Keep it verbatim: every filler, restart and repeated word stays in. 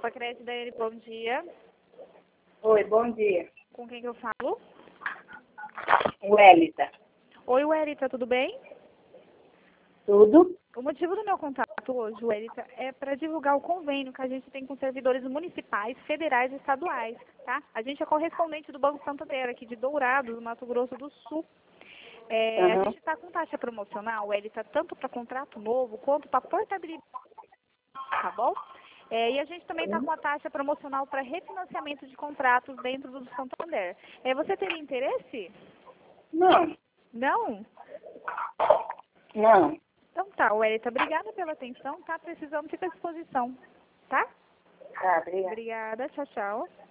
Copa Crédito da Ele, bom dia. Oi, bom dia. Com quem que eu falo? Wélita. Oi, Wélita, tudo bem? Tudo? O motivo do meu contato hoje, Wélita, é para divulgar o convênio que a gente tem com servidores municipais, federais e estaduais, tá? A gente é correspondente do Banco Santander, aqui de Dourados, Mato Grosso do Sul. É, Uhum. A gente está com taxa promocional, Wélita, tanto para contrato novo quanto para portabilidade, tá bom? É, e a gente também está com a taxa promocional para refinanciamento de contratos dentro do Santander. É, você teria interesse? Não, Não? não. Então tá, Wélita, obrigada pela atenção, tá? Precisando, fica à disposição, tá? Tá, obrigada. Obrigada, tchau, tchau.